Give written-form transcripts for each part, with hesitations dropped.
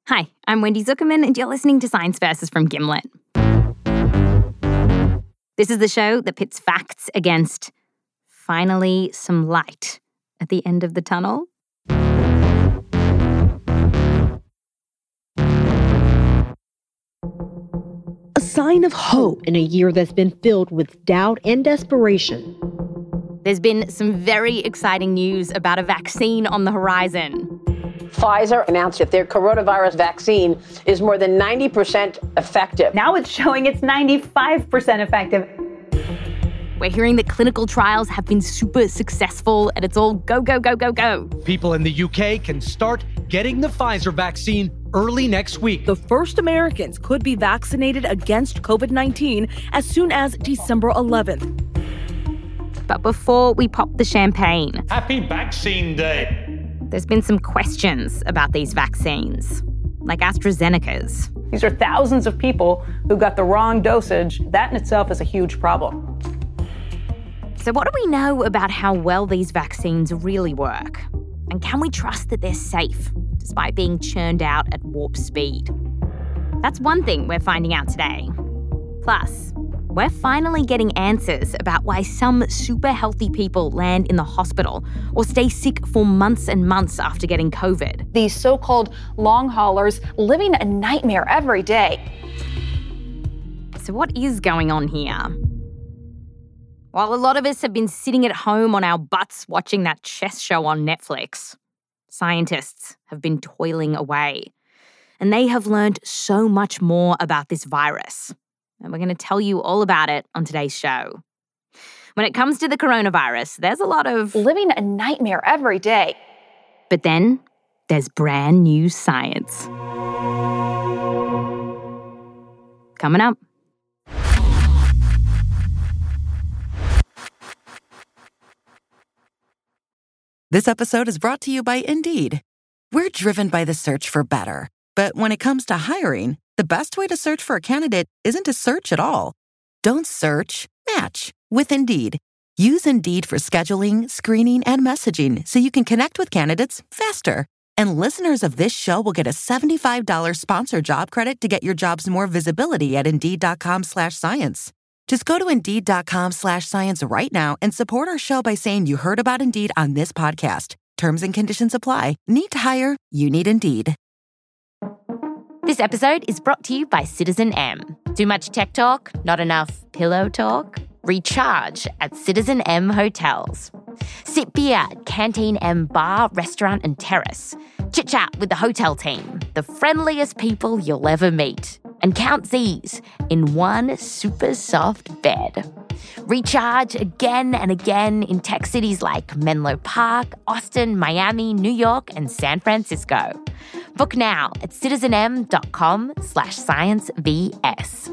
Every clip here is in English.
Hi, I'm Wendy Zuckerman, and you're listening to Science Versus from Gimlet. This is the show that pits facts against, finally, some light at the end of the tunnel. A sign of hope in a year that's been filled with doubt and desperation. There's been some very exciting news about a vaccine on the horizon. Pfizer announced that their coronavirus vaccine is more than 90% effective. Now it's showing it's 95% effective. We're hearing that clinical trials have been super successful and it's all go, go, go, go, go. People in the UK can start getting the Pfizer vaccine early next week. The first Americans could be vaccinated against COVID-19 as soon as December 11th. But before we pop the champagne, Happy Vaccine Day. There's been some questions about these vaccines, like AstraZeneca's. These are thousands of people who got the wrong dosage. That in itself is a huge problem. So what do we know about how well these vaccines really work? And can we trust that they're safe, despite being churned out at warp speed? That's one thing we're finding out today. Plus, we're finally getting answers about why some super healthy people land in the hospital or stay sick for months and months after getting COVID. These so-called long haulers living a nightmare every day. So what is going on here? While a lot of us have been sitting at home on our butts watching that chess show on Netflix, scientists have been toiling away. And they have learned so much more about this virus. And we're going to tell you all about it on today's show. When it comes to the coronavirus, there's a lot of living a nightmare every day. But then there's brand new science. Coming up. This episode is brought to you by Indeed. We're driven by the search for better. But when it comes to hiring, the best way to search for a candidate isn't to search at all. Don't search, match with Indeed. Use Indeed for scheduling, screening, and messaging so you can connect with candidates faster. And listeners of this show will get a $75 sponsored job credit to get your jobs more visibility at Indeed.com/science. Just go to Indeed.com/science right now and support our show by saying you heard about Indeed on this podcast. Terms and conditions apply. Need to hire? You need Indeed. This episode is brought to you by Citizen M. Too much tech talk? Not enough pillow talk? Recharge at Citizen M hotels. Sip beer at Canteen M bar, restaurant and terrace. Chit-chat with the hotel team, the friendliest people you'll ever meet. And count Z's in one super soft bed. Recharge again and again in tech cities like Menlo Park, Austin, Miami, New York, and San Francisco. Book now at citizenm.com/sciencevs.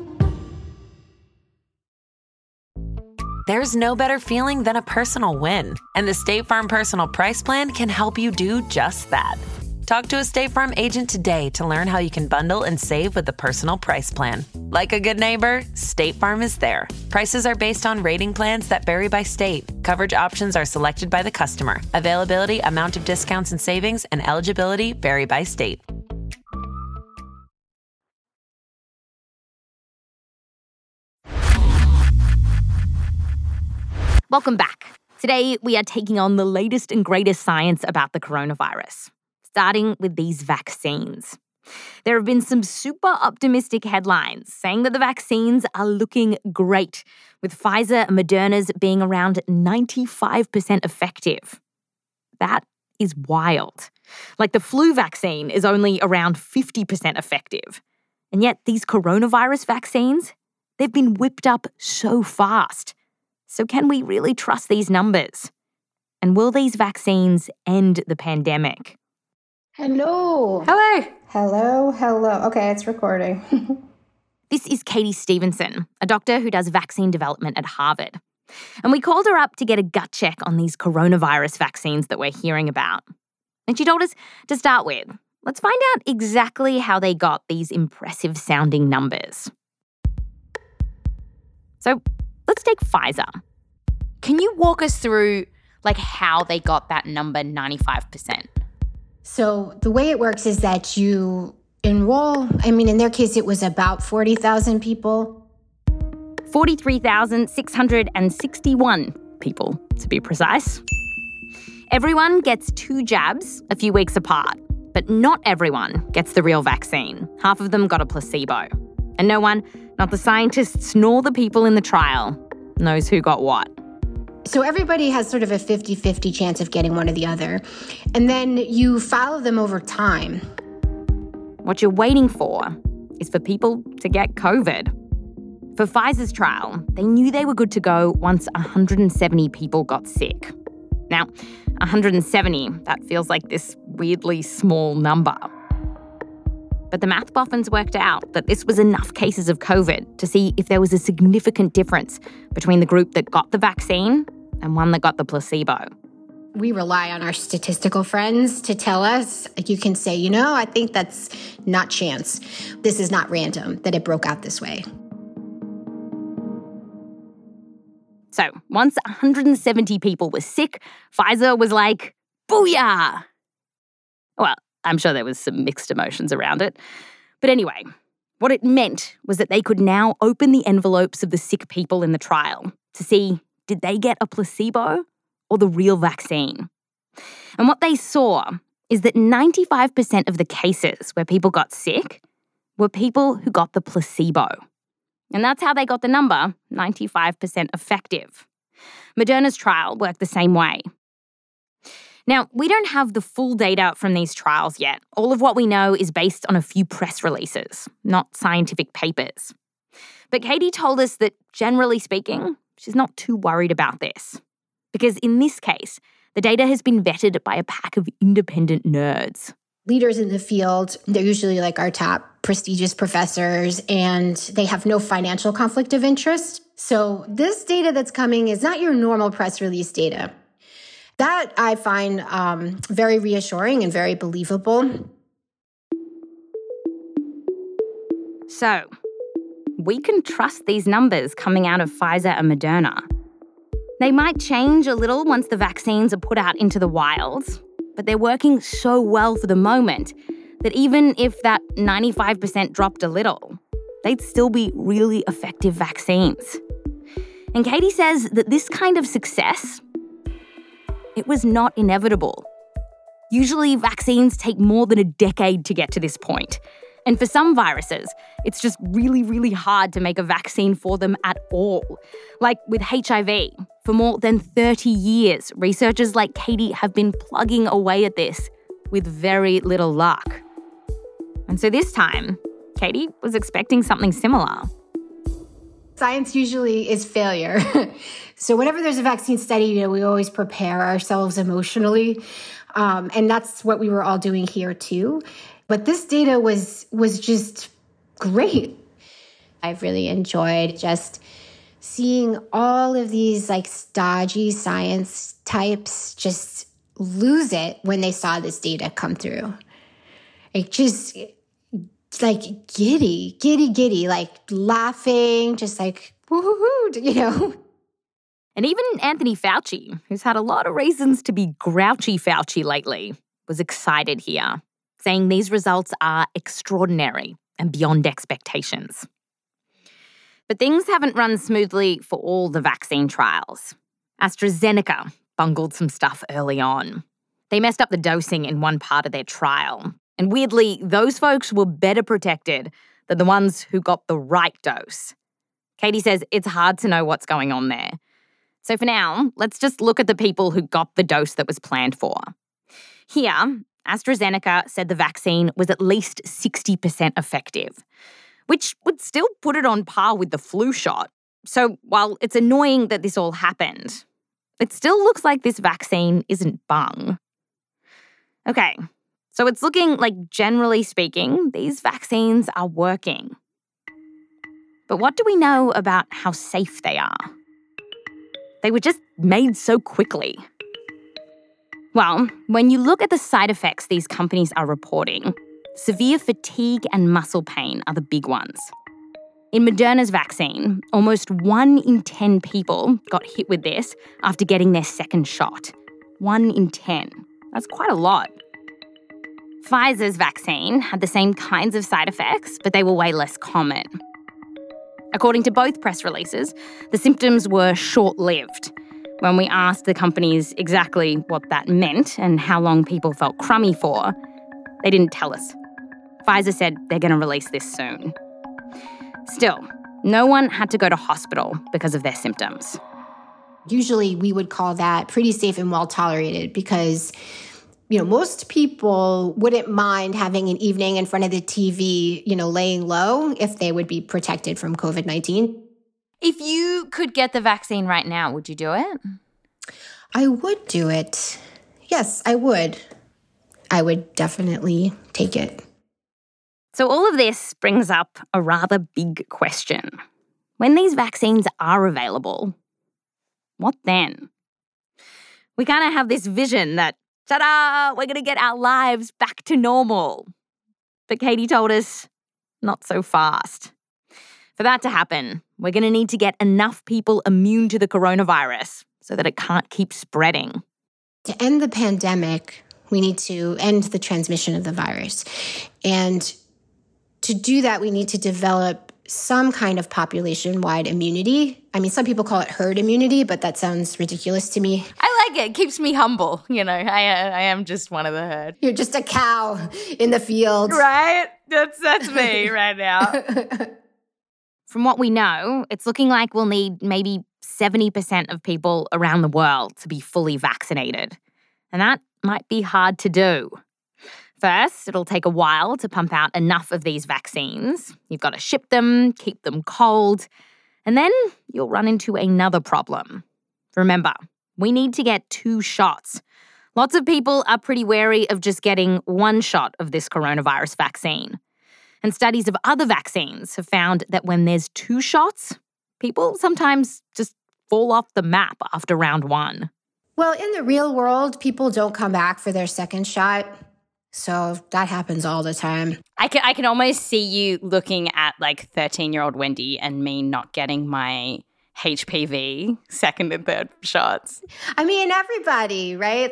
There's no better feeling than a personal win, and the State Farm Personal Price Plan can help you do just that. Talk to a State Farm agent today to learn how you can bundle and save with the Personal Price Plan. Like a good neighbor, State Farm is there. Prices are based on rating plans that vary by state. Coverage options are selected by the customer. Availability, amount of discounts and savings, and eligibility vary by state. Welcome back. Today, we are taking on the latest and greatest science about the coronavirus, starting with these vaccines. There have been some super optimistic headlines saying that the vaccines are looking great, with Pfizer and Moderna's being around 95% effective. That is wild. Like the flu vaccine is only around 50% effective. And yet these coronavirus vaccines, they've been whipped up so fast. So can we really trust these numbers? And will these vaccines end the pandemic? Hello. Hello. Hello, hello. Okay, it's recording. This is Katie Stevenson, a doctor who does vaccine development at Harvard. And we called her up to get a gut check on these coronavirus vaccines that we're hearing about. And she told us to start with, let's find out exactly how they got these impressive sounding numbers. So let's take Pfizer. Can you walk us through how they got that number 95%? So the way it works is that you enroll? I mean, in their case, it was about 40,000 people. 43,661 people, to be precise. Everyone gets 2 jabs a few weeks apart, but not everyone gets the real vaccine. Half of them got a placebo. And no one, not the scientists nor the people in the trial, knows who got what. So everybody has sort of a 50-50 chance of getting one or the other. And then you follow them over time. What you're waiting for is for people to get COVID. For Pfizer's trial, they knew they were good to go once 170 people got sick. Now, 170, that feels like this weirdly small number. But the math boffins worked out that this was enough cases of COVID to see if there was a significant difference between the group that got the vaccine and one that got the placebo. We rely on our statistical friends to tell us, like you can say, I think that's not chance. This is not random that it broke out this way. So once 170 people were sick, Pfizer was like, booyah! Well, I'm sure there was some mixed emotions around it. But anyway, what it meant was that they could now open the envelopes of the sick people in the trial to see, did they get a placebo or the real vaccine? And what they saw is that 95% of the cases where people got sick were people who got the placebo. And that's how they got the number, 95% effective. Moderna's trial worked the same way. Now, we don't have the full data from these trials yet. All of what we know is based on a few press releases, not scientific papers. But Katie told us that, generally speaking, she's not too worried about this. Because in this case, the data has been vetted by a pack of independent nerds. Leaders in the field, they're usually like our top prestigious professors, and they have no financial conflict of interest. So this data that's coming is not your normal press release data. That I find very reassuring and very believable. So, we can trust these numbers coming out of Pfizer and Moderna. They might change a little once the vaccines are put out into the wild, but they're working so well for the moment that even if that 95% dropped a little, they'd still be really effective vaccines. And Katie says that this kind of success, it was not inevitable. Usually vaccines take more than a decade to get to this point. And for some viruses, it's just really, really hard to make a vaccine for them at all. Like with HIV, for more than 30 years, researchers like Katie have been plugging away at this with very little luck. And so this time, Katie was expecting something similar. Science usually is failure. So whenever there's a vaccine study, we always prepare ourselves emotionally. And that's what we were all doing here too. But this data was just great. I've really enjoyed just seeing all of these stodgy science types just lose it when they saw this data come through. Just giddy, laughing, just woohoo, And even Anthony Fauci, who's had a lot of reasons to be grouchy Fauci lately, was excited here, saying these results are extraordinary and beyond expectations. But things haven't run smoothly for all the vaccine trials. AstraZeneca bungled some stuff early on. They messed up the dosing in one part of their trial. And weirdly, those folks were better protected than the ones who got the right dose. Katie says it's hard to know what's going on there. So for now, let's just look at the people who got the dose that was planned for. Here, AstraZeneca said the vaccine was at least 60% effective, which would still put it on par with the flu shot. So while it's annoying that this all happened, it still looks like this vaccine isn't bung. Okay, so it's looking like, generally speaking, these vaccines are working. But what do we know about how safe they are? They were just made so quickly. Well, when you look at the side effects these companies are reporting, severe fatigue and muscle pain are the big ones. In Moderna's vaccine, almost 1 in 10 people got hit with this after getting their second shot. 1 in 10. That's quite a lot. Pfizer's vaccine had the same kinds of side effects, but they were way less common. According to both press releases, the symptoms were short-lived. When we asked the companies exactly what that meant and how long people felt crummy for, they didn't tell us. Pfizer said they're going to release this soon. Still, no one had to go to hospital because of their symptoms. Usually we would call that pretty safe and well-tolerated because, most people wouldn't mind having an evening in front of the TV, laying low if they would be protected from COVID-19. If you could get the vaccine right now, would you do it? I would do it. Yes, I would. I would definitely take it. So all of this brings up a rather big question. When these vaccines are available, what then? We kind of have this vision that, ta-da, we're going to get our lives back to normal. But Katie told us, not so fast. For that to happen, we're going to need to get enough people immune to the coronavirus so that it can't keep spreading. To end the pandemic, we need to end the transmission of the virus. And to do that, we need to develop some kind of population-wide immunity. I mean, some people call it herd immunity, but that sounds ridiculous to me. I like it. It keeps me humble. I am just one of the herd. You're just a cow in the field. Right? That's me right now. From what we know, it's looking like we'll need maybe 70% of people around the world to be fully vaccinated. And that might be hard to do. First, it'll take a while to pump out enough of these vaccines. You've got to ship them, keep them cold, and then you'll run into another problem. Remember, we need to get 2 shots. Lots of people are pretty wary of just getting 1 shot of this coronavirus vaccine. And studies of other vaccines have found that when there's 2 shots, people sometimes just fall off the map after round 1. Well, in the real world, people don't come back for their second shot. So that happens all the time. I can almost see you looking at 13-year-old Wendy and me not getting my HPV second and third shots. I mean, everybody, right?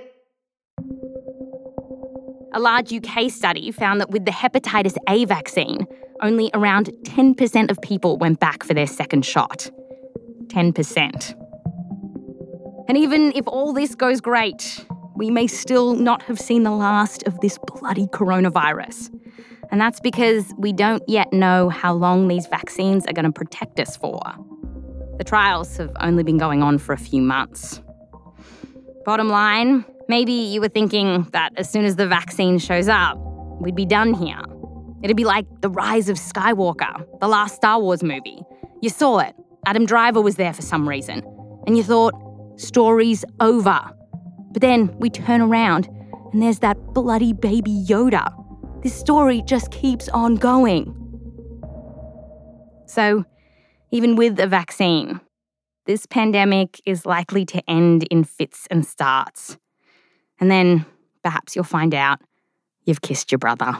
A large UK study found that with the hepatitis A vaccine, only around 10% of people went back for their second shot. 10%. And even if all this goes great, we may still not have seen the last of this bloody coronavirus. And that's because we don't yet know how long these vaccines are going to protect us for. The trials have only been going on for a few months. Bottom line, maybe you were thinking that as soon as the vaccine shows up, we'd be done here. It'd be like The Rise of Skywalker, the last Star Wars movie. You saw it. Adam Driver was there for some reason. And you thought, story's over. But then we turn around and there's that bloody baby Yoda. This story just keeps on going. So, even with a vaccine, this pandemic is likely to end in fits and starts. And then perhaps you'll find out you've kissed your brother.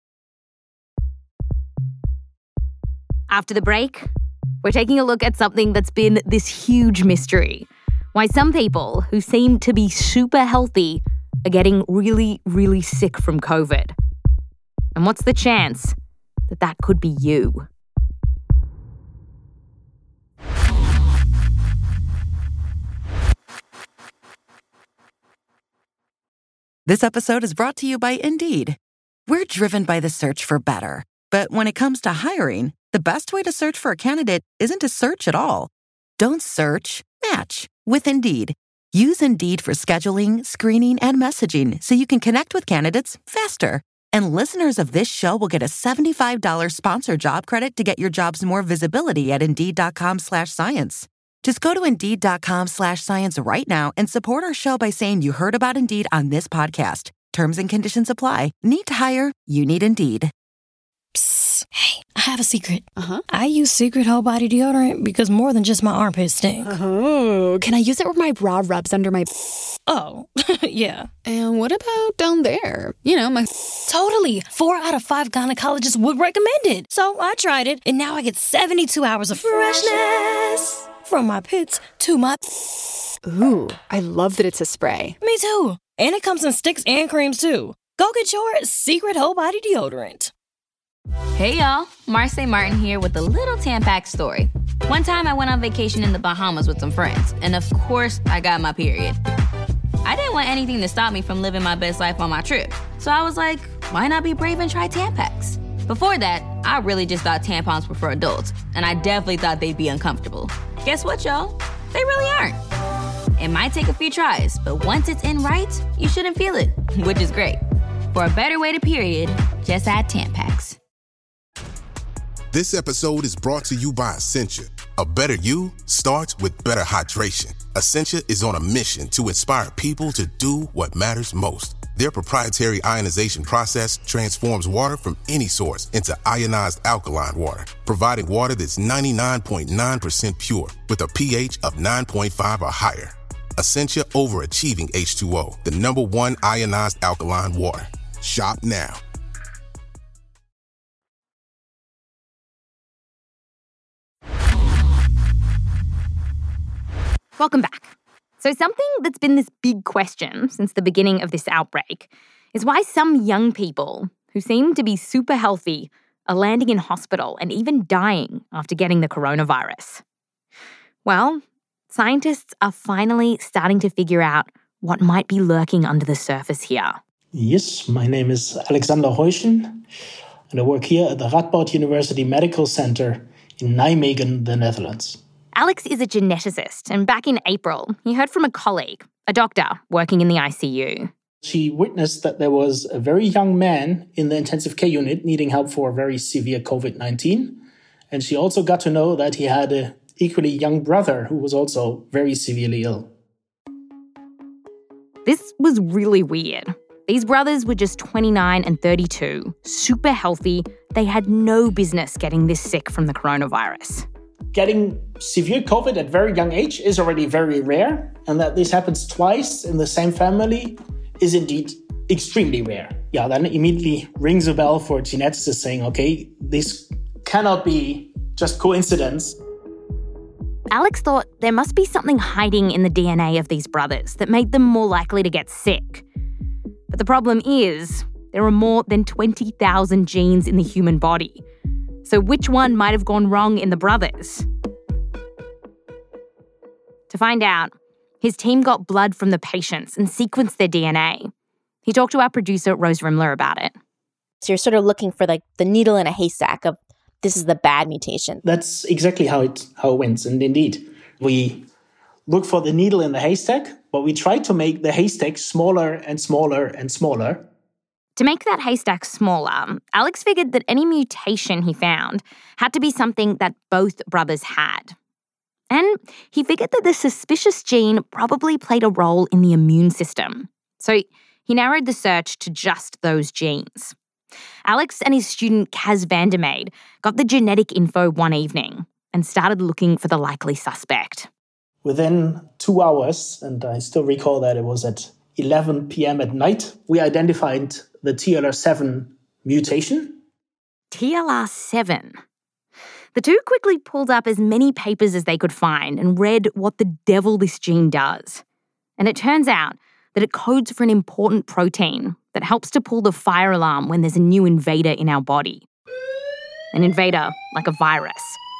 After the break, we're taking a look at something that's been this huge mystery. Why some people who seem to be super healthy are getting really, really sick from COVID. And what's the chance that that could be you? This episode is brought to you by Indeed. We're driven by the search for better. But when it comes to hiring, the best way to search for a candidate isn't to search at all. Don't search, match with Indeed. Use Indeed for scheduling, screening, and messaging so you can connect with candidates faster. And listeners of this show will get a $75 sponsored job credit to get your jobs more visibility at Indeed.com/science. Just go to Indeed.com/science right now and support our show by saying you heard about Indeed on this podcast. Terms and conditions apply. Need to hire? You need Indeed. Psst. Hey, I have a secret. I use Secret Whole Body Deodorant because more than just my armpits stink. Oh, can I use it where my bra rubs under my... Oh, yeah. And what about down there? You know, my... Totally. 4 out of 5 gynecologists would recommend it. So I tried it, and now I get 72 hours of freshness. From my pits to my... Ooh, I love that it's a spray. Me too. And it comes in sticks and creams too. Go get your Secret Whole Body Deodorant. Hey y'all, Marseille Martin here with a little Tampax story. One time I went on vacation in the Bahamas with some friends, and of course I got my period. I didn't want anything to stop me from living my best life on my trip, so I was like, why not be brave and try Tampax? Before that, I really just thought tampons were for adults, and I definitely thought they'd be uncomfortable. Guess what, y'all? They really aren't. It might take a few tries, but once it's in right, you shouldn't feel it, which is great. For a better way to period, just add Tampax. This episode is brought to you by Essentia. A better you starts with better hydration. Essentia is on a mission to inspire people to do what matters most. Their proprietary ionization process transforms water from any source into ionized alkaline water, providing water that's 99.9% pure with a pH of 9.5 or higher. Essentia overachieving H2O, the #1 ionized alkaline water. Shop now. Welcome back. So something that's been this big question since the beginning of this outbreak is why some young people who seem to be super healthy are landing in hospital and even dying after getting the coronavirus. Well, scientists are finally starting to figure out what might be lurking under the surface here. Yes, my name is Alexander Heuschen, and I work here at the Radboud University Medical Center in Nijmegen, the Netherlands. Alex is a geneticist, and back in April, he heard from a colleague, a doctor working in the ICU. She witnessed that there was a very young man in the intensive care unit needing help for very severe COVID-19. And she also got to know that he had an equally young brother who was also very severely ill. This was really weird. These brothers were just 29 and 32, super healthy. They had no business getting this sick from the coronavirus. Getting severe COVID at very young age is already very rare, and that this happens twice in the same family is indeed extremely rare. Yeah, that immediately rings a bell for geneticists saying, okay, this cannot be just coincidence. Alex thought there must be something hiding in the DNA of these brothers that made them more likely to get sick. But the problem is, there are more than 20,000 genes in the human body. So which one might have gone wrong in the brothers? To find out, his team got blood from the patients and sequenced their DNA. He talked to our producer, Rose Rimler, about it. So you're sort of looking for like the needle in a haystack of this is the bad mutation. That's exactly how it went. And indeed, we look for the needle in the haystack, but we try to make the haystack smaller and smaller and smaller. To make that haystack smaller, Alex figured that any mutation he found had to be something that both brothers had. And he figured that the suspicious gene probably played a role in the immune system. So he narrowed the search to just those genes. Alex and his student Kaz Vandermeide got the genetic info one evening and started looking for the likely suspect. Within 2 hours, and I still recall that it was at 11 p.m. at night, we identified the TLR7 mutation. TLR7. The two quickly pulled up as many papers as they could find and read what the devil this gene does. And it turns out that it codes for an important protein that helps to pull the fire alarm when there's a new invader in our body. An invader like a virus.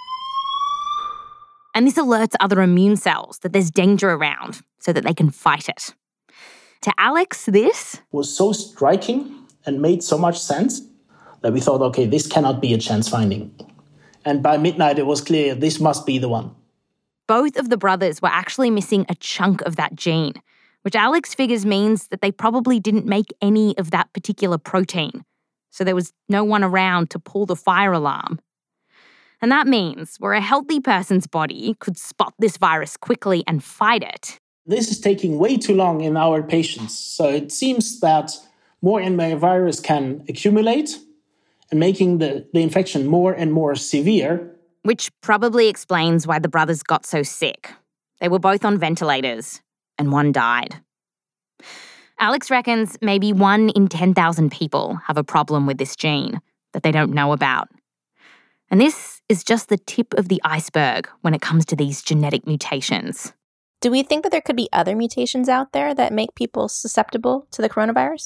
And this alerts other immune cells that there's danger around so that they can fight it. To Alex, this was so striking and made so much sense that we thought, okay, this cannot be a chance finding. And by midnight, it was clear this must be the one. Both of the brothers were actually missing a chunk of that gene, which Alex figures means that they probably didn't make any of that particular protein. So there was no one around to pull the fire alarm. And that means where a healthy person's body could spot this virus quickly and fight it. This is taking way too long in our patients. So it seems that more and more virus can accumulate and making the infection more and more severe. Which probably explains why the brothers got so sick. They were both on ventilators and one died. Alex reckons maybe 1 in 10,000 people have a problem with this gene that they don't know about. And this is just the tip of the iceberg when it comes to these genetic mutations. Do we think that there could be other mutations out there that make people susceptible to the coronavirus?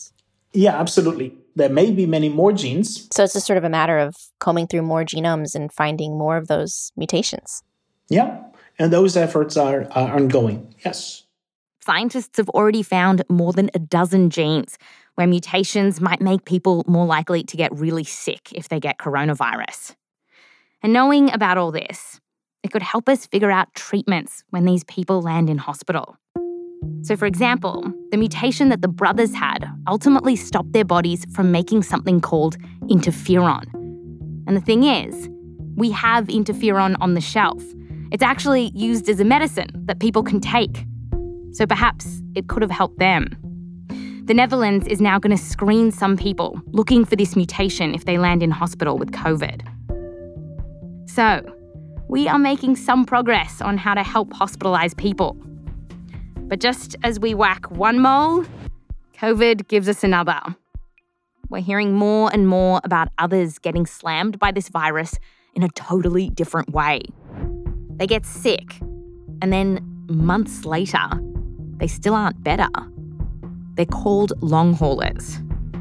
Yeah, absolutely. There may be many more genes. So it's just sort of a matter of combing through more genomes and finding more of those mutations. Yeah, and those efforts are ongoing, yes. Scientists have already found more than a dozen genes where mutations might make people more likely to get really sick if they get coronavirus. And knowing about all this, it could help us figure out treatments when these people land in hospital. So, for example, the mutation that the brothers had ultimately stopped their bodies from making something called interferon. And the thing is, we have interferon on the shelf. It's actually used as a medicine that people can take. So perhaps it could have helped them. The Netherlands is now going to screen some people looking for this mutation if they land in hospital with COVID. So, we are making some progress on how to help hospitalised people. But just as we whack one mole, COVID gives us another. We're hearing more and more about others getting slammed by this virus in a totally different way. They get sick, and then months later, they still aren't better. They're called long haulers.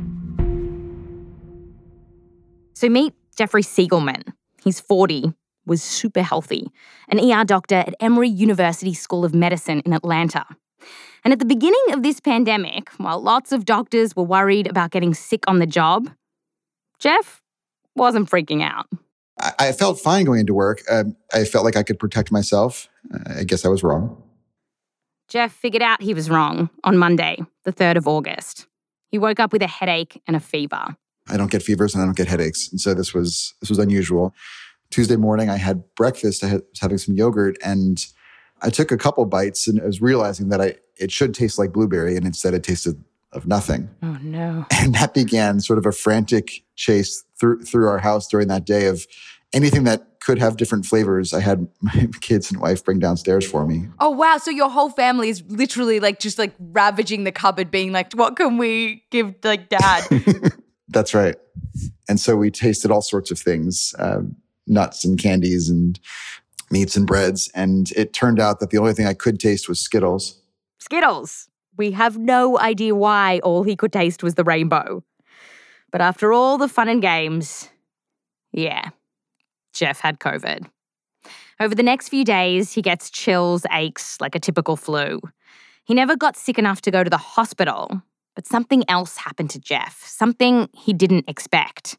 So meet Jeffrey Siegelman. He's 40, was super healthy, an ER doctor at Emory University School of Medicine in Atlanta. And at the beginning of this pandemic, while lots of doctors were worried about getting sick on the job, Jeff wasn't freaking out. I felt fine going into work. I felt like I could protect myself. I guess I was wrong. Jeff figured out he was wrong on Monday, the 3rd of August. He woke up with a headache and a fever. I don't get fevers and I don't get headaches. And so this was unusual. Tuesday morning, I had breakfast. I was having some yogurt and I took a couple bites and I was realizing that it should taste like blueberry and instead it tasted of nothing. Oh, no. And that began sort of a frantic chase through our house during that day of anything that could have different flavors. I had my kids and wife bring downstairs for me. Oh, wow. So your whole family is literally just ravaging the cupboard being like, what can we give Dad? That's right. And so we tasted all sorts of things, nuts and candies and meats and breads. And it turned out that the only thing I could taste was Skittles. Skittles. We have no idea why all he could taste was the rainbow. But after all the fun and games, yeah, Jeff had COVID. Over the next few days, he gets chills, aches, like a typical flu. He never got sick enough to go to the hospital, but something else happened to Jeff, something he didn't expect.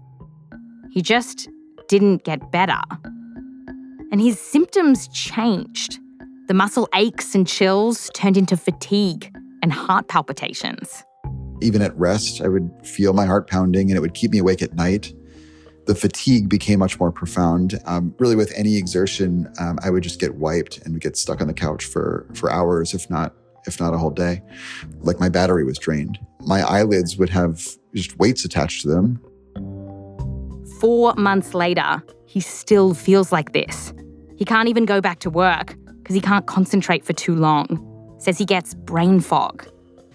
He just didn't get better. And his symptoms changed. The muscle aches and chills turned into fatigue and heart palpitations. Even at rest, I would feel my heart pounding and it would keep me awake at night. The fatigue became much more profound. Really with any exertion, I would just get wiped and get stuck on the couch for hours, if not a whole day. Like my battery was drained. My eyelids would have just weights attached to them. 4 months later, he still feels like this. He can't even go back to work because he can't concentrate for too long. Says he gets brain fog.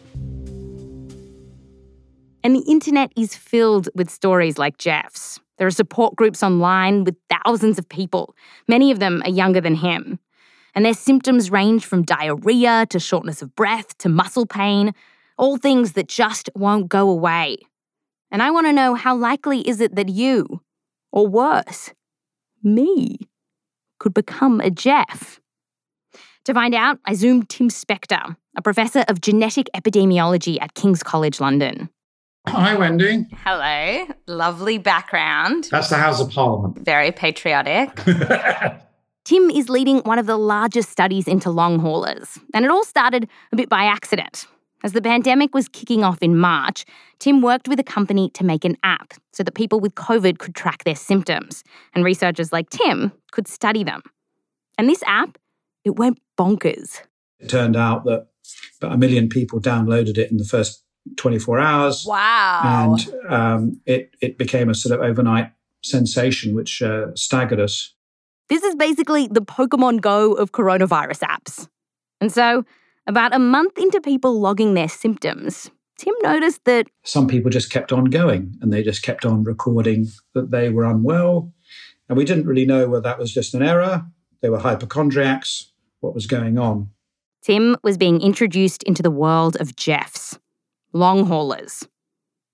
And the internet is filled with stories like Jeff's. There are support groups online with thousands of people. Many of them are younger than him. And their symptoms range from diarrhea to shortness of breath to muscle pain, all things that just won't go away. And I want to know, how likely is it that you, or worse, me, could become a Jeff? To find out, I zoomed Tim Spector, a professor of genetic epidemiology at King's College London. Hi, Wendy. Hello. Lovely background. That's the House of Parliament. Very patriotic. Tim is leading one of the largest studies into long haulers, and it all started a bit by accident. As the pandemic was kicking off in March, Tim worked with a company to make an app so that people with COVID could track their symptoms, and researchers like Tim could study them. And this app, it went bonkers. It turned out that about 1 million people downloaded it in the first 24 hours. Wow. And it became a sort of overnight sensation, which staggered us. This is basically the Pokemon Go of coronavirus apps. And so, about a month into people logging their symptoms, Tim noticed that some people just kept on going and they just kept on recording that they were unwell. And we didn't really know whether that was just an error, they were hypochondriacs, what was going on. Tim was being introduced into the world of Jeffs, long haulers.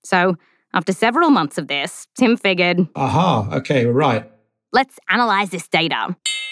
So after several months of this, Tim figured, Aha, okay, right. Let's analyze this data.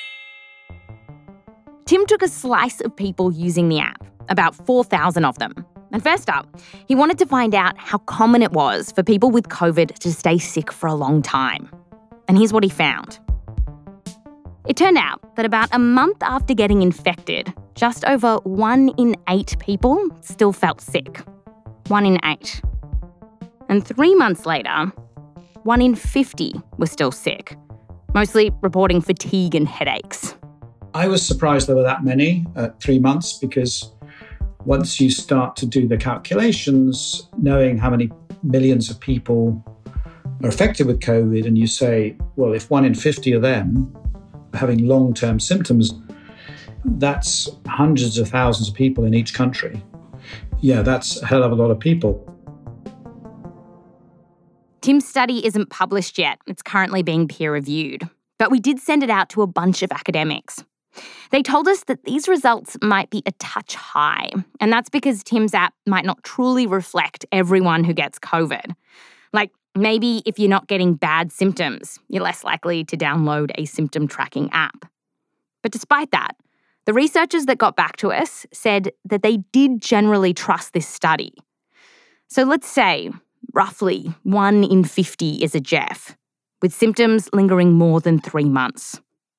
Tim took a slice of people using the app, about 4,000 of them. And first up, he wanted to find out how common it was for people with COVID to stay sick for a long time. And here's what he found. It turned out that about a month after getting infected, just over 1 in 8 people still felt sick. 1 in 8. And 3 months later, 1 in 50 was still sick, mostly reporting fatigue and headaches. I was surprised there were that many at 3 months, because once you start to do the calculations, knowing how many millions of people are affected with COVID, and you say, well, if 1 in 50 of them are having long-term symptoms, that's hundreds of thousands of people in each country. Yeah, that's a hell of a lot of people. Tim's study isn't published yet. It's currently being peer-reviewed. But we did send it out to a bunch of academics. They told us that these results might be a touch high, and that's because Tim's app might not truly reflect everyone who gets COVID. Like, maybe if you're not getting bad symptoms, you're less likely to download a symptom tracking app. But despite that, the researchers that got back to us said that they did generally trust this study. So let's say roughly 1 in 50 is a Jeff, with symptoms lingering more than 3 months.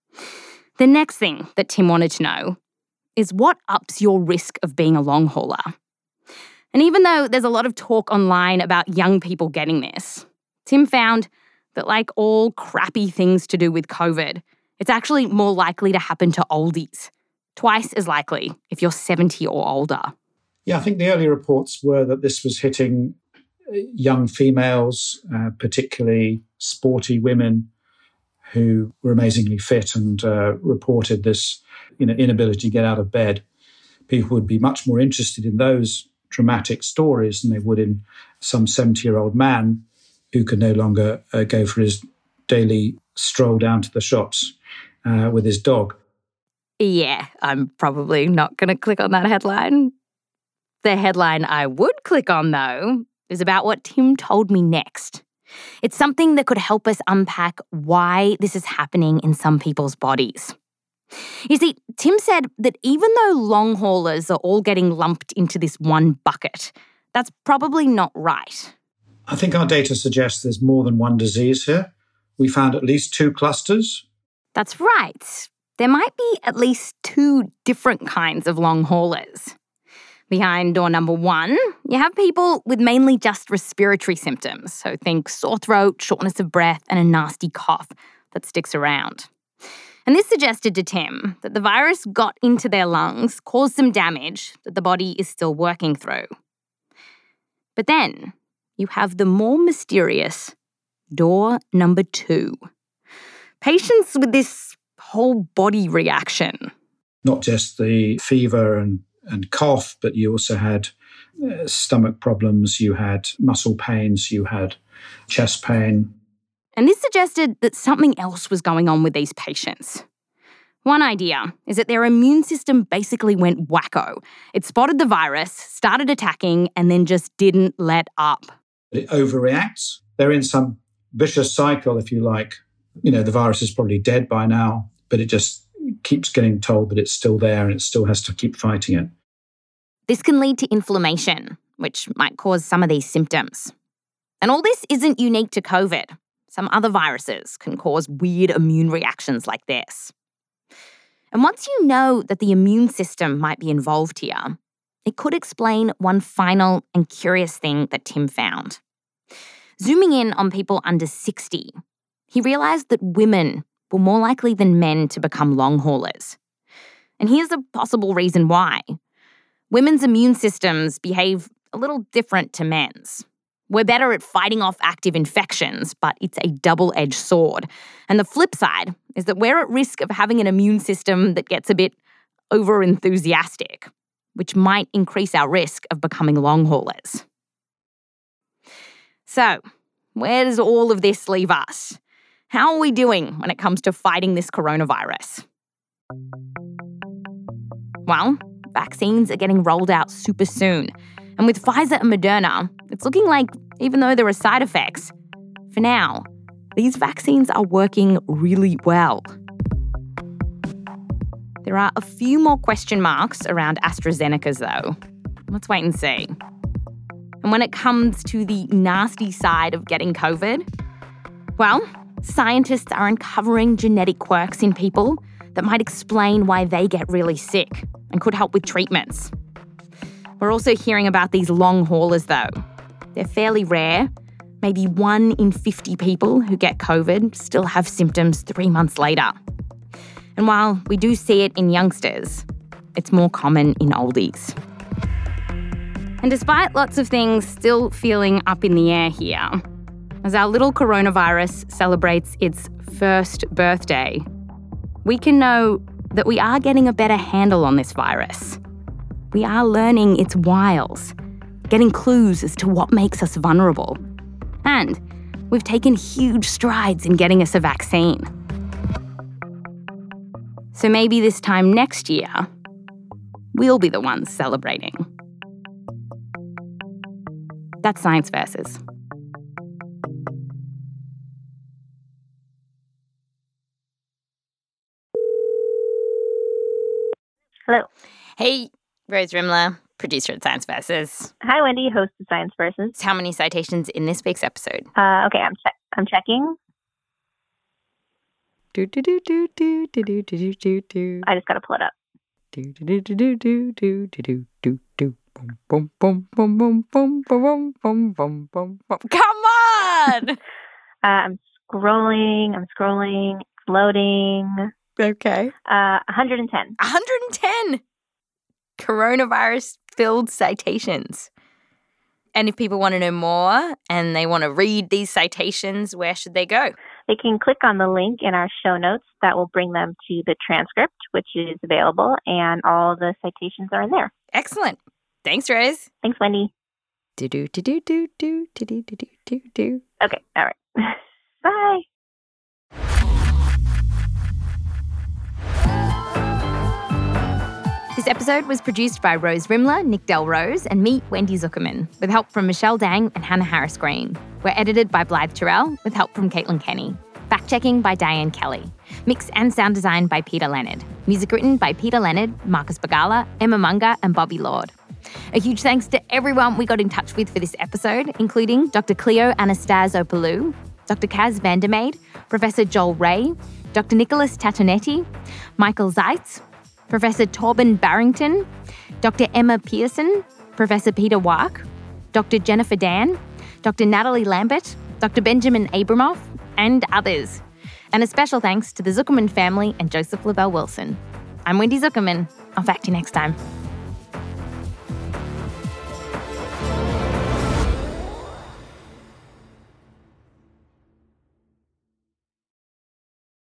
The next thing that Tim wanted to know is what ups your risk of being a long hauler. And even though there's a lot of talk online about young people getting this, Tim found that, like all crappy things to do with COVID, it's actually more likely to happen to oldies. Twice as likely if you're 70 or older. Yeah, I think the early reports were that this was hitting young females, particularly sporty women who were amazingly fit and reported this inability to get out of bed. People would be much more interested in those dramatic stories than they would in some 70-year-old man who could no longer go for his daily stroll down to the shops with his dog. Yeah, I'm probably not going to click on that headline. The headline I would click on, though, is about what Tim told me next. It's something that could help us unpack why this is happening in some people's bodies. You see, Tim said that even though long haulers are all getting lumped into this one bucket, that's probably not right. I think our data suggests there's more than one disease here. We found at least 2 clusters. That's right. There might be at least 2 different kinds of long haulers. Behind door number 1, you have people with mainly just respiratory symptoms. So think sore throat, shortness of breath, and a nasty cough that sticks around. And this suggested to Tim that the virus got into their lungs, caused some damage that the body is still working through. But then you have the more mysterious door number 2. Patients with this whole body reaction. Not just the fever and cough, but you also had stomach problems, you had muscle pains, you had chest pain. And this suggested that something else was going on with these patients. One idea is that their immune system basically went wacko. It spotted the virus, started attacking, and then just didn't let up. It overreacts. They're in some vicious cycle, if you like. The virus is probably dead by now, but it just keeps getting told that it's still there and it still has to keep fighting it. This can lead to inflammation, which might cause some of these symptoms. And all this isn't unique to COVID. Some other viruses can cause weird immune reactions like this. And once you know that the immune system might be involved here, it could explain one final and curious thing that Tim found. Zooming in on people under 60, he realised that women were more likely than men to become long haulers. And here's a possible reason why. Women's immune systems behave a little different to men's. We're better at fighting off active infections, but it's a double-edged sword. And the flip side is that we're at risk of having an immune system that gets a bit over-enthusiastic, which might increase our risk of becoming long haulers. So, where does all of this leave us? How are we doing when it comes to fighting this coronavirus? Well, vaccines are getting rolled out super soon. And with Pfizer and Moderna, it's looking like, even though there are side effects, for now, these vaccines are working really well. There are a few more question marks around AstraZeneca's, though. Let's wait and see. And when it comes to the nasty side of getting COVID, well, scientists are uncovering genetic quirks in people that might explain why they get really sick and could help with treatments. We're also hearing about these long haulers, though. They're fairly rare. Maybe 1 in 50 people who get COVID still have symptoms 3 months later. And while we do see it in youngsters, it's more common in oldies. And despite lots of things still feeling up in the air here, as our little coronavirus celebrates its first birthday, we can know that we are getting a better handle on this virus. We are learning its wiles, getting clues as to what makes us vulnerable. And we've taken huge strides in getting us a vaccine. So maybe this time next year, we'll be the ones celebrating. That's Science Versus. Hello. Hey, Rose Rimler, producer at Science Versus. Hi, Wendy, host of Science Versus. How many citations in this week's episode? Okay, I'm checking. Do do do do do do do do do do. I just gotta pull it up. Do do do do do do do do do. Boom boom boom boom boom boom boom boom boom boom. Come on! I'm scrolling. It's loading. Okay. 110. 110 coronavirus-filled citations. And if people want to know more and they want to read these citations, where should they go? They can click on the link in our show notes that will bring them to the transcript, which is available, and all the citations are in there. Excellent. Thanks, Rose. Thanks, Wendy. Do do do do do do do do do do do. Okay, all right. Bye. This episode was produced by Rose Rimler, Nick Delrose, and me, Wendy Zuckerman, with help from Michelle Dang and Hannah Harris Green. We're edited by Blythe Terrell, with help from Caitlin Kenny. Fact-checking by Diane Kelly. Mix and sound design by Peter Leonard. Music written by Peter Leonard, Marcus Bagala, Emma Munga, and Bobby Lord. A huge thanks to everyone we got in touch with for this episode, including Dr. Cleo Anastasopoulou, Dr. Kaz Vandermeid, Professor Joel Ray, Dr. Nicholas Tatonetti, Michael Zeitz, Professor Torben Barrington, Dr. Emma Pearson, Professor Peter Wark, Dr. Jennifer Dan, Dr. Natalie Lambert, Dr. Benjamin Abramoff, and others. And a special thanks to the Zuckerman family and Joseph LaBelle Wilson. I'm Wendy Zuckerman. I'll fact you next time.